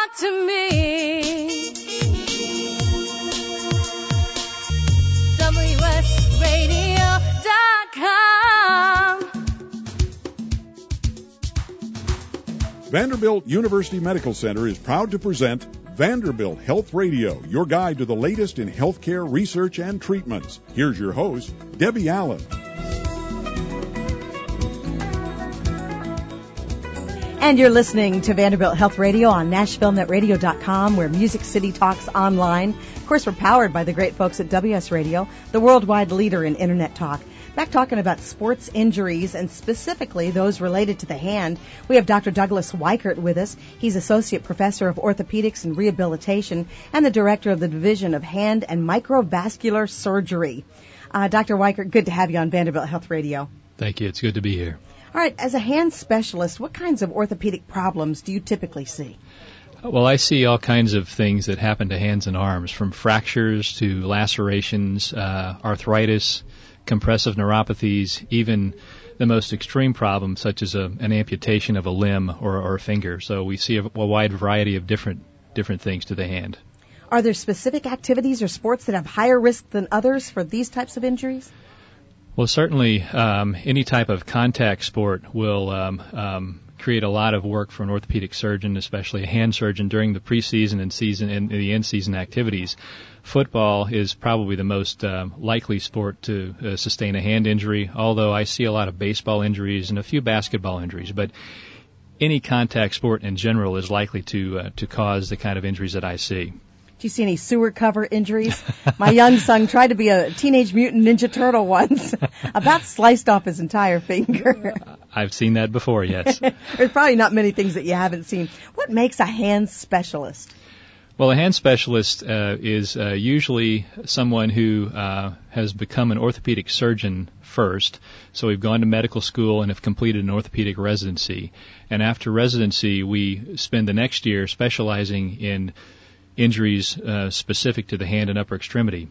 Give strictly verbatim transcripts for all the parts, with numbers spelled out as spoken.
talk to me. W S radio dot com. Vanderbilt University Medical Center is proud to present Vanderbilt Health Radio, your guide to the latest in healthcare research and treatments. Here's your host, Debbie Allen. And you're listening to Vanderbilt Health Radio on Nashville Net Radio dot com, where Music City talks online. Of course, we're powered by the great folks at W S Radio, the worldwide leader in Internet talk. Back talking about sports injuries and specifically those related to the hand, we have Doctor Douglas Weichert with us. He's Associate Professor of Orthopedics and Rehabilitation and the Director of the Division of Hand and Microvascular Surgery. Uh, Doctor Weichert, good to have you on Vanderbilt Health Radio. Thank you. It's good to be here. All right, as a hand specialist, what kinds of orthopedic problems do you typically see? Well, I see all kinds of things that happen to hands and arms, from fractures to lacerations, uh, arthritis, compressive neuropathies, even the most extreme problems such as a, an amputation of a limb or, or a finger. So we see a, a wide variety of different different things to the hand. Are there specific activities or sports that have higher risk than others for these types of injuries? Well, certainly um, any type of contact sport will um, um, create a lot of work for an orthopedic surgeon, especially a hand surgeon, during the preseason and season and the in-season activities. Football is probably the most uh, likely sport to uh, sustain a hand injury, although I see a lot of baseball injuries and a few basketball injuries. But any contact sport in general is likely to uh, to cause the kind of injuries that I see. Do you see any sewer cover injuries? My young son tried to be a Teenage Mutant Ninja Turtle once. About sliced off his entire finger. I've seen that before, yes. There's probably not many things that you haven't seen. What makes a hand specialist? Well, a hand specialist uh, is uh, usually someone who uh, has become an orthopedic surgeon first. So we've gone to medical school and have completed an orthopedic residency. And after residency, we spend the next year specializing in injuries uh, specific to the hand and upper extremity.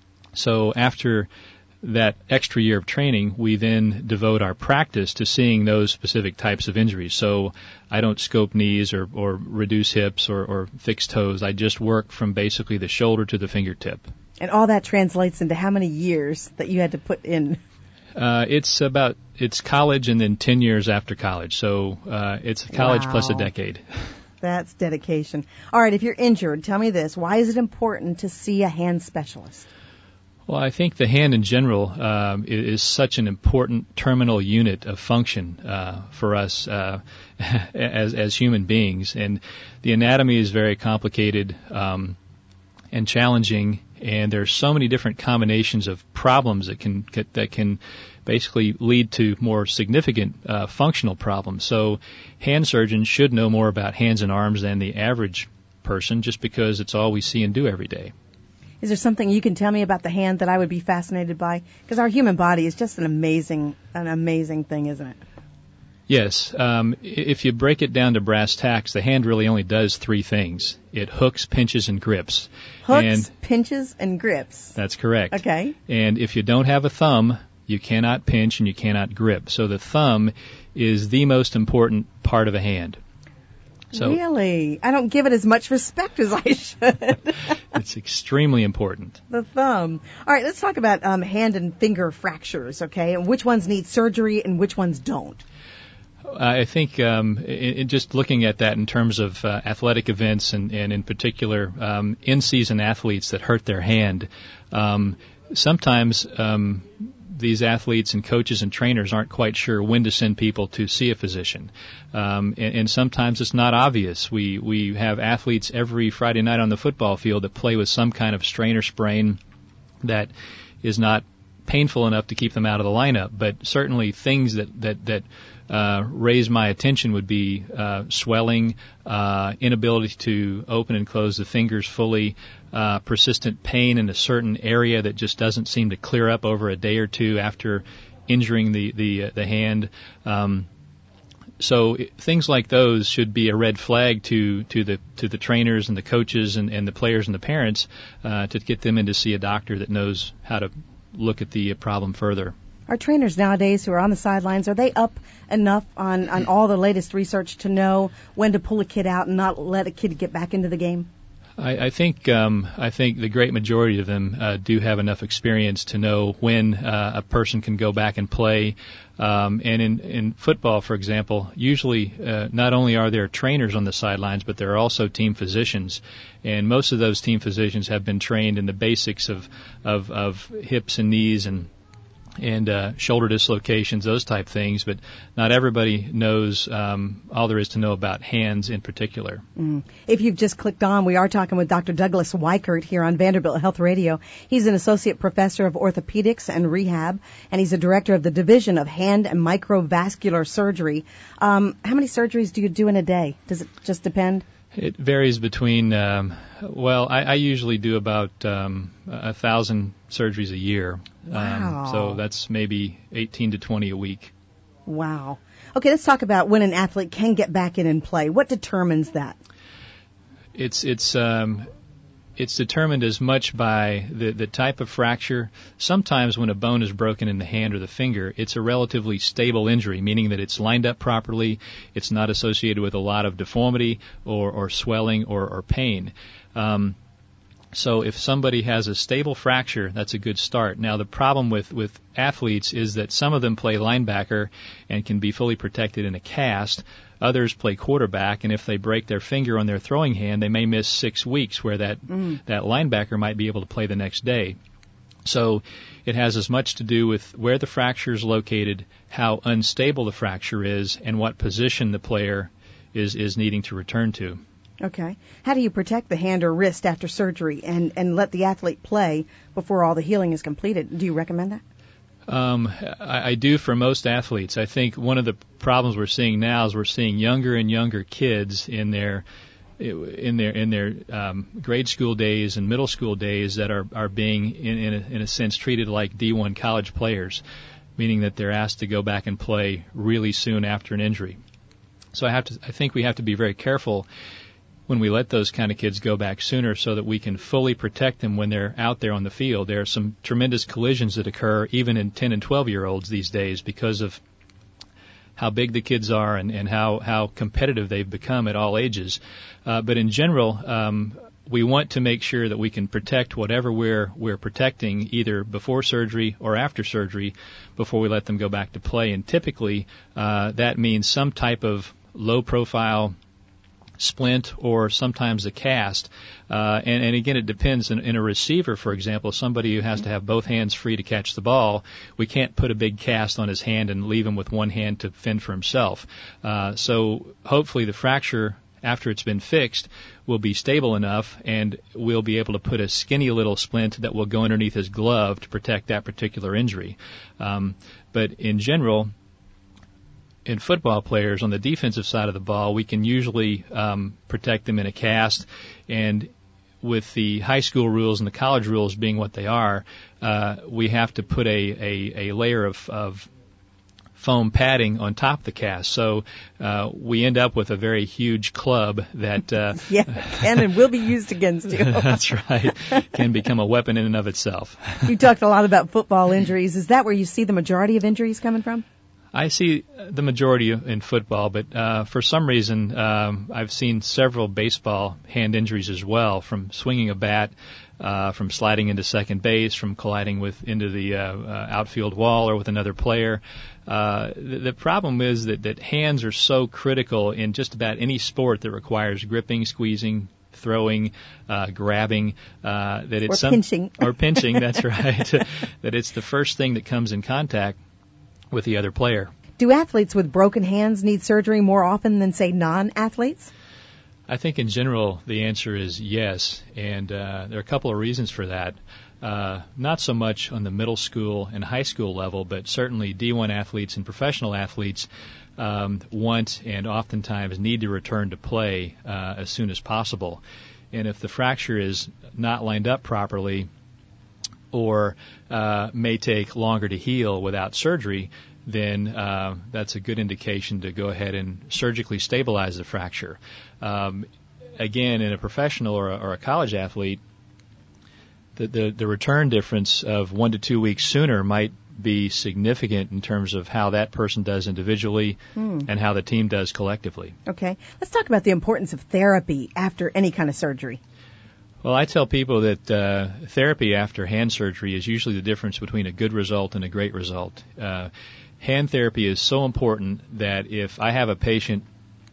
So after that extra year of training, we then devote our practice to seeing those specific types of injuries. So I don't scope knees or, or reduce hips or, or fix toes. I just work from basically the shoulder to the fingertip. And all that translates into how many years that you had to put in? Uh, it's about, it's college and then ten years after college. So uh, it's college Wow. plus a decade. That's dedication. All right, if you're injured, tell me this. Why is it important to see a hand specialist? Well, I think the hand in general um, is such an important terminal unit of function uh, for us uh, as as human beings, and the anatomy is very complicated um, and challenging. And there's so many different combinations of problems that can that can basically lead to more significant uh, functional problems. So, hand surgeons should know more about hands and arms than the average person, just because it's all we see and do every day. Is there something you can tell me about the hand that I would be fascinated by? Because our human body is just an amazing, an amazing thing, isn't it? Yes. Um, if you break it down to brass tacks, the hand really only does three things. It hooks, pinches, and grips. Hooks, and pinches, and grips. That's correct. Okay. And if you don't have a thumb, you cannot pinch and you cannot grip. So the thumb is the most important part of a hand. So really? I don't give it as much respect as I should. It's extremely important. The thumb. All right, let's talk about um, hand and finger fractures, okay, and which ones need surgery and which ones don't. I think um, in, in just looking at that in terms of uh, athletic events and, and in particular um, in-season athletes that hurt their hand, um, sometimes um, these athletes and coaches and trainers aren't quite sure when to send people to see a physician. Um, and, and sometimes it's not obvious. We, we have athletes every Friday night on the football field that play with some kind of strain or sprain that is not painful enough to keep them out of the lineup, but certainly things that, that, that uh, raise my attention would be uh, swelling, uh, inability to open and close the fingers fully, uh, persistent pain in a certain area that just doesn't seem to clear up over a day or two after injuring the, the, uh, the hand. Um, So things like those should be a red flag to, to the to the trainers and the coaches and, and the players and the parents uh, to get them in to see a doctor that knows how to look at the problem further. Our trainers nowadays who are on the sidelines, are they up enough on, on all the latest research to know when to pull a kid out and not let a kid get back into the game? I, I think um, I think the great majority of them uh, do have enough experience to know when uh, a person can go back and play. Um, and in, in football, for example, usually uh, not only are there trainers on the sidelines, but there are also team physicians. And most of those team physicians have been trained in the basics of of, of hips and knees and and uh, shoulder dislocations, those type things, but not everybody knows um, all there is to know about hands in particular. Mm. If you've just clicked on, we are talking with Doctor Douglas Weichert here on Vanderbilt Health Radio. He's an associate professor of orthopedics and rehab, and he's a director of the Division of Hand and Microvascular Surgery. Um, how many surgeries do you do in a day? Does it just depend? It varies between, um, well, I, I usually do about um, a thousand surgeries a year. Wow. Um, so that's maybe eighteen to twenty a week. Wow. Okay, let's talk about when an athlete can get back in and play. What determines that? It's it's um, it's determined as much by the, the type of fracture. Sometimes when a bone is broken in the hand or the finger, it's a relatively stable injury, meaning that it's lined up properly, it's not associated with a lot of deformity or, or swelling or, or pain. Um, so if somebody has a stable fracture, that's a good start. Now the problem with, with athletes is that some of them play linebacker and can be fully protected in a cast. Others play quarterback, and if they break their finger on their throwing hand, they may miss six weeks where that mm. that linebacker might be able to play the next day. So it has as much to do with where the fracture is located, how unstable the fracture is, and what position the player is, is needing to return to. Okay. How do you protect the hand or wrist after surgery and, and let the athlete play before all the healing is completed? Do you recommend that? Um, I, I do for most athletes. I think one of the problems we're seeing now is we're seeing younger and younger kids in their in their in their um, grade school days and middle school days that are are being in in a, in a sense treated like D one college players, meaning that they're asked to go back and play really soon after an injury. So I have to I think we have to be very careful when we let those kind of kids go back sooner so that we can fully protect them when they're out there on the field. There are some tremendous collisions that occur even in ten and twelve-year-olds these days because of how big the kids are and, and how, how competitive they've become at all ages. Uh, but in general, um, we want to make sure that we can protect whatever we're, we're protecting either before surgery or after surgery before we let them go back to play. And typically uh, that means some type of low-profile splint or sometimes a cast. Uh, and, and again, it depends. In, in a receiver, for example, somebody who has to have both hands free to catch the ball, we can't put a big cast on his hand and leave him with one hand to fend for himself. Uh, so hopefully the fracture, after it's been fixed, will be stable enough and we'll be able to put a skinny little splint that will go underneath his glove to protect that particular injury. Um, but in general, in football players on the defensive side of the ball, we can usually um, protect them in a cast, and with the high school rules and the college rules being what they are, uh, we have to put a, a, a layer of, of foam padding on top of the cast. So uh, we end up with a very huge club that uh, yeah, can and will be used against you. That's right. Can become a weapon in and of itself. You talked a lot about football injuries. Is that where you see the majority of injuries coming from? I see the majority in football, but uh, for some reason um, I've seen several baseball hand injuries as well, from swinging a bat, uh, from sliding into second base, from colliding with into the uh, uh, outfield wall or with another player. Uh, the, the problem is that, that hands are so critical in just about any sport that requires gripping, squeezing, throwing, uh, grabbing, uh, that it's or some, pinching. or pinching. That's right. That it's the first thing that comes in contact with the other player. Do athletes with broken hands need surgery more often than, say, non-athletes? I think in general the answer is yes, and uh, there are a couple of reasons for that. Uh, not so much on the middle school and high school level, but certainly D one athletes and professional athletes um, want and oftentimes need to return to play uh, as soon as possible. And if the fracture is not lined up properly, or uh, may take longer to heal without surgery, then uh, that's a good indication to go ahead and surgically stabilize the fracture. Um, again, in a professional or a, or a college athlete, the, the, the return difference of one to two weeks sooner might be significant in terms of how that person does individually Hmm. and how the team does collectively. Okay. Let's talk about the importance of therapy after any kind of surgery. Well, I tell people that uh, therapy after hand surgery is usually the difference between a good result and a great result. Uh, hand therapy is so important that if I have a patient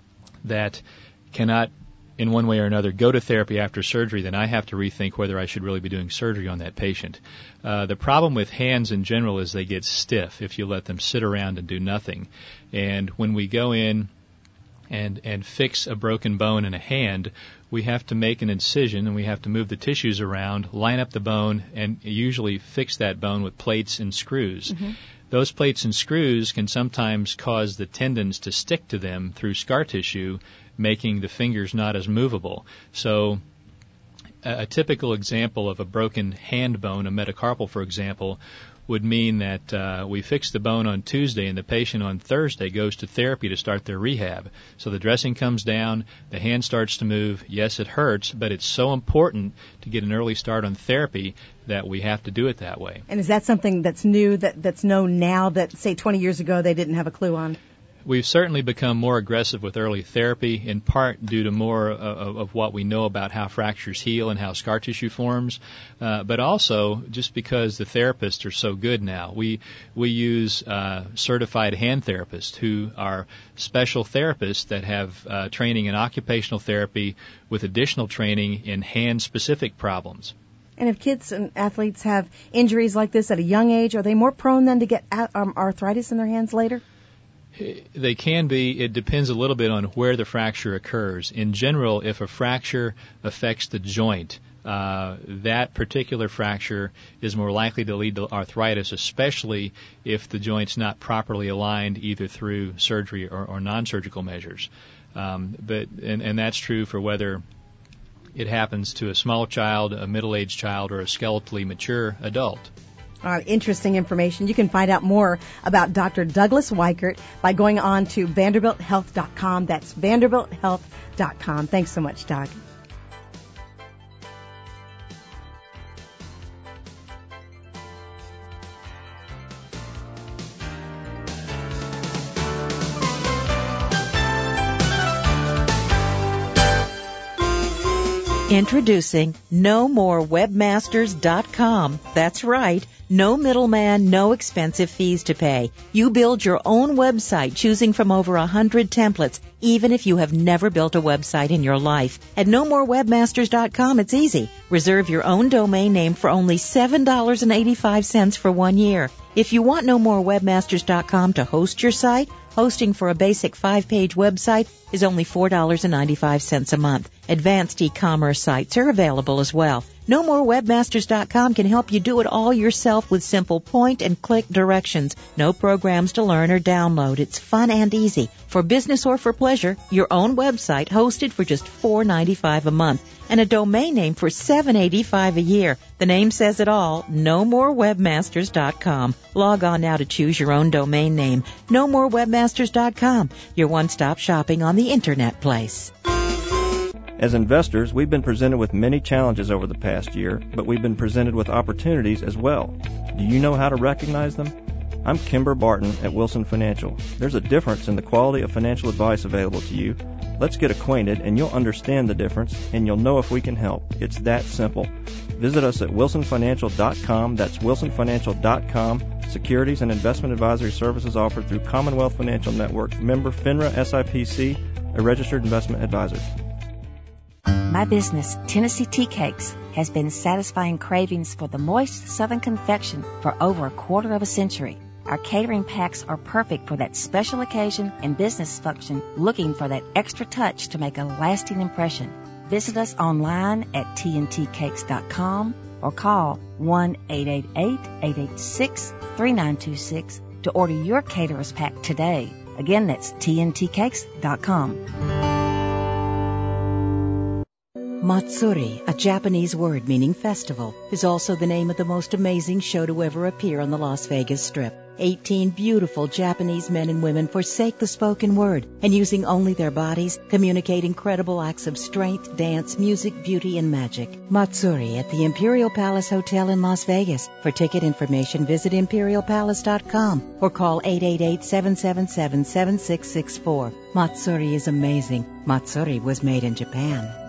that cannot, in one way or another, go to therapy after surgery, then I have to rethink whether I should really be doing surgery on that patient. Uh, the problem with hands in general is they get stiff if you let them sit around and do nothing. And when we go in and and fix a broken bone in a hand, we have to make an incision and we have to move the tissues around, line up the bone, and usually fix that bone with plates and screws. Mm-hmm. Those plates and screws can sometimes cause the tendons to stick to them through scar tissue, making the fingers not as movable. So a, a typical example of a broken hand bone, a metacarpal, for example, would mean that uh, we fix the bone on Tuesday and the patient on Thursday goes to therapy to start their rehab. So the dressing comes down, the hand starts to move. Yes, it hurts, but it's so important to get an early start on therapy that we have to do it that way. And is that something that's new, that that's known now that, say, twenty years ago they didn't have a clue on? We've certainly become more aggressive with early therapy, in part due to more of, of what we know about how fractures heal and how scar tissue forms, uh, but also just because the therapists are so good now. We we use uh, certified hand therapists who are special therapists that have uh, training in occupational therapy with additional training in hand-specific problems. And if kids and athletes have injuries like this at a young age, are they more prone then to get um, arthritis in their hands later? They can be. It depends a little bit on where the fracture occurs. In general, if a fracture affects the joint, uh, that particular fracture is more likely to lead to arthritis, especially if the joint's not properly aligned either through surgery or, or non-surgical measures. Um, but and, and that's true for whether it happens to a small child, a middle-aged child, or a skeletally mature adult. Uh, interesting information. You can find out more about Doctor Douglas Weichert by going on to vanderbilt health dot com. That's vanderbilt health dot com. Thanks so much, Doc. Introducing no more webmasters dot com. That's right. No middleman, no expensive fees to pay. You build your own website choosing from over a hundred templates, even if you have never built a website in your life. At no more webmasters dot com, it's easy. Reserve your own domain name for only seven dollars and eighty-five cents for one year. If you want no more webmasters dot com to host your site, hosting for a basic five-page website is only four dollars and ninety-five cents a month. Advanced e-commerce sites are available as well. no more webmasters dot com can help you do it all yourself with simple point-and-click directions. No programs to learn or download. It's fun and easy. For business or for pleasure, your own website hosted for just four dollars and ninety-five cents a month and a domain name for seven dollars and eighty-five cents a year. The name says it all. no more webmasters dot com. Log on now to choose your own domain name. no more webmasters dot com. Your one-stop shopping on the Internet place. As investors, we've been presented with many challenges over the past year, but we've been presented with opportunities as well. Do you know how to recognize them? I'm Kimber Barton at Wilson Financial. There's a difference in the quality of financial advice available to you. Let's get acquainted and you'll understand the difference and you'll know if we can help. It's that simple. Visit us at wilson financial dot com. That's wilson financial dot com. Securities and investment advisory services offered through Commonwealth Financial Network, member FINRA S I P C, a registered investment advisor. My business, Tennessee Tea Cakes, has been satisfying cravings for the moist Southern confection for over a quarter of a century. Our catering packs are perfect for that special occasion and business function looking for that extra touch to make a lasting impression. Visit us online at T N T cakes dot com or call one eight eight eight, eight eight six, three nine two six to order your caterer's pack today. Again, that's T N T cakes dot com. Matsuri, a Japanese word meaning festival, is also the name of the most amazing show to ever appear on the Las Vegas Strip. Eighteen beautiful Japanese men and women forsake the spoken word and using only their bodies, communicate incredible acts of strength, dance, music, beauty, and magic. Matsuri at the Imperial Palace Hotel in Las Vegas. For ticket information, visit imperial palace dot com or call eight eight eight, seven seven seven, seven six six four. Matsuri is amazing. Matsuri was made in Japan.